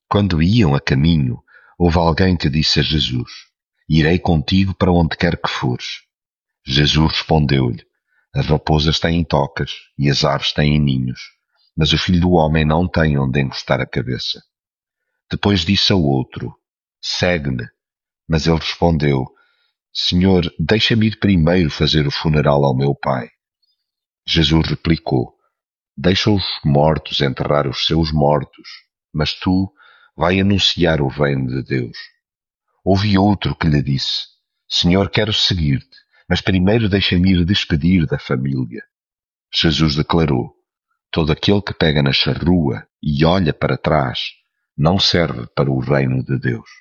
Quando iam a caminho, houve alguém que disse a Jesus: Irei contigo para onde quer que fores. Jesus respondeu-lhe: As raposas têm tocas e as aves têm ninhos, mas o Filho do Homem não tem onde encostar a cabeça. Depois disse ao outro: Segue-me. Mas ele respondeu: Senhor, deixa-me ir primeiro fazer o funeral ao meu pai. Jesus replicou: Deixa os mortos enterrar os seus mortos, mas tu vai anunciar o reino de Deus. Houve outro que lhe disse: Senhor, quero seguir-te, mas primeiro deixa-me ir despedir da família. Jesus declarou: Todo aquele que pega na charrua e olha para trás não serve para o reino de Deus.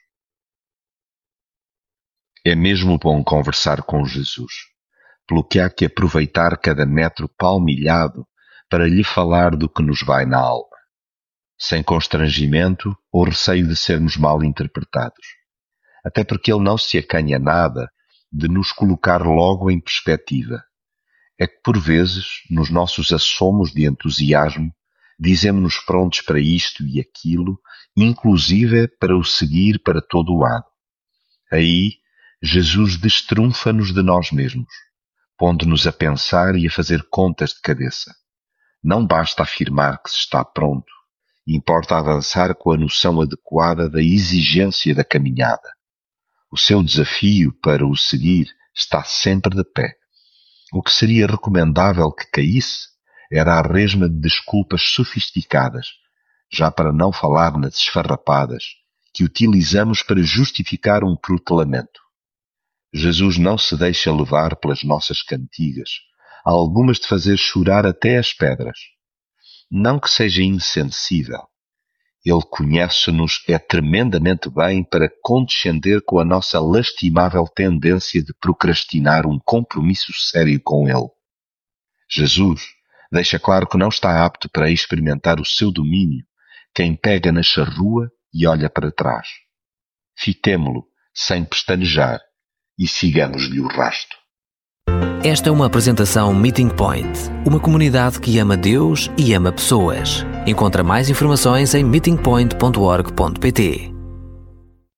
É mesmo bom conversar com Jesus, pelo que há que aproveitar cada metro palmilhado para lhe falar do que nos vai na alma, sem constrangimento ou receio de sermos mal interpretados. Até porque ele não se acanha nada de nos colocar logo em perspectiva. É que por vezes, nos nossos assomos de entusiasmo, dizemos-nos prontos para isto e aquilo, inclusive para o seguir para todo o lado. Aí, Jesus destrunfa-nos de nós mesmos, pondo-nos a pensar e a fazer contas de cabeça. Não basta afirmar que se está pronto, importa avançar com a noção adequada da exigência da caminhada. O seu desafio para o seguir está sempre de pé. O que seria recomendável que caísse era a resma de desculpas sofisticadas, já para não falar nas esfarrapadas, que utilizamos para justificar um protelamento. Jesus não se deixa levar pelas nossas cantigas, algumas de fazer chorar até as pedras. Não que seja insensível. Ele conhece-nos tremendamente bem para condescender com a nossa lastimável tendência de procrastinar um compromisso sério com ele. Jesus deixa claro que não está apto para experimentar o seu domínio quem pega na charrua e olha para trás. Fitemo-lo sem pestanejar e sigamos-lhe o rasto. Esta é uma apresentação Meeting Point, uma comunidade que ama Deus e ama pessoas. Encontra mais informações em meetingpoint.org.pt.